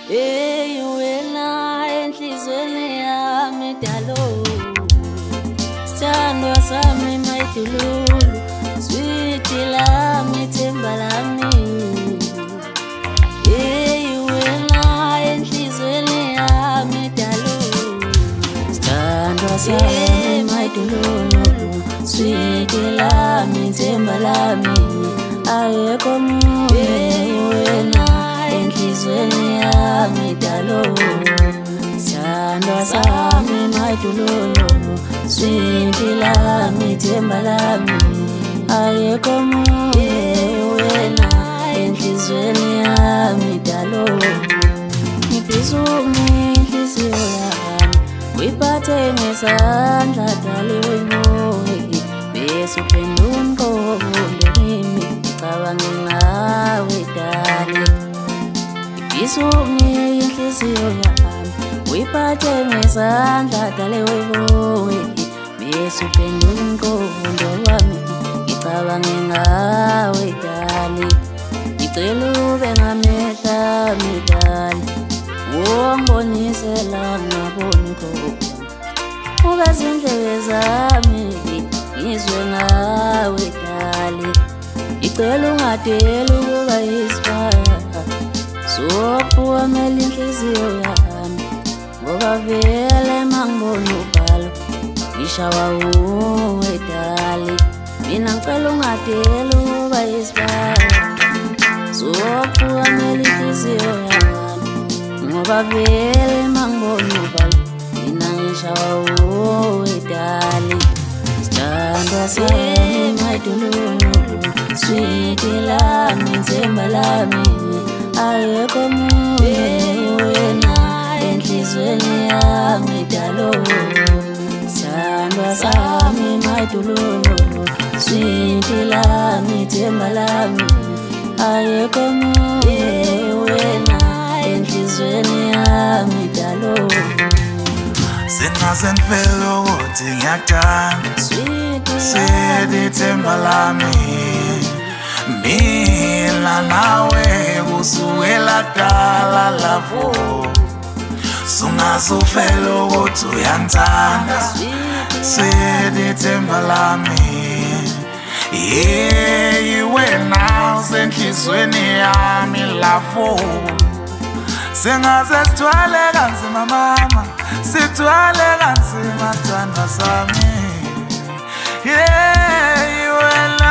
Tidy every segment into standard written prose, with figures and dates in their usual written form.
Hey wena enhlizweni yami dalo, sithandwa sami mayidululu, sweet lami themba lami. Hey wena enhlizweni yami dalo, sithandwa sami mayidululu, sweet lami themba lami. Ayekho munye wena enhlizweni yami dalo, sithandwa sami mayidululu, sweet lami themba lami. Ayekho munye wena enhlizweni yami dalo. Ngifisa inhliziyo yami uyiphathe ngesandla dali wemoya, bese uphendula umqondo kimi ngicabange ngawe dali. Ngifisa inhliziyo yami uyiphathe ngesandla dali wemoya, bese uphendula umqondo wami ngicabange ngawe dali. Ngicela ube ngamehla ami dali, ungibonise la ngaboni khona, uveze indlebe zami ngizwe ngawe dali. Ngicela ungadeli ukuba yisibaya, sokuwamela inhliziyo yami, ngoba vele mangibona uvalo ngishawa uwe dali. Mina ngicela ungadeli ukuba yisibaya, sokuwamela inhliziyo yami, ngoba vele mangibona uvalo mina ngishawa uwe dali. Sithandwa sami mayidululu, sweet lami themba lami. Ayekho munye wena enhlizweni yami dalo, sithandwa sami mayidululu, sweet lami themba lami. Ayekho munye wena enhlizweni yami dalo. Singaze ngivele ukuthi ngiyakuthanda, sweet themba lami. Mina nawe kusukela kudala lavo, sungaze uvele ukuthi uyangithanda, sweet themba lami. Yeah, wena usenhlizweni yami lavo, singaze sithwale kanzima mama, sithwale kanzima sithandwa sami. Yeah, wena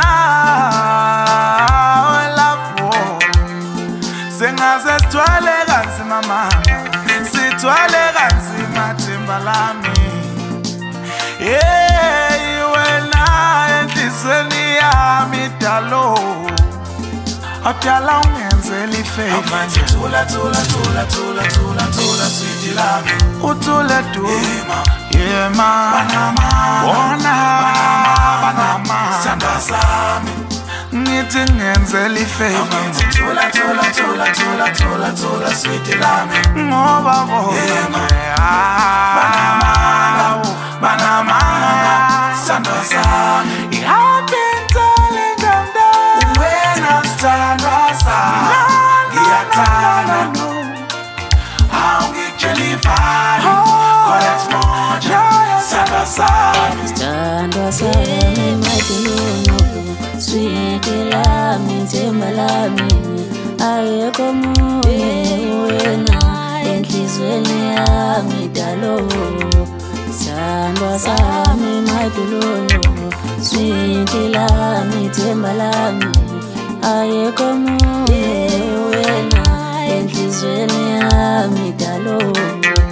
lavo, singaze sithwale kanzima mama, sithwale kanzima themba lami. Yeah, wena enhlizweni yami dalo, akudala ungenzela ifavor, thula sweet lami, uthule du yema bona sithandwa sami. Ngithi ngenzela ifavor, thula sweet lami, ngoba bona banama sithandwa sami. I've been telling them that wena sithandwa sami, ngiyathanda awungikujelivayo, kolet's moja sithandwa sami. Sithandwa sami mayidululu, sweet lami themba lami. Ayekho munye wena enhlizweni yami dalo, sithandwa sami mayidululu, sweet lami themba lami. Ayekho munye wena enhlizweni yami dalo.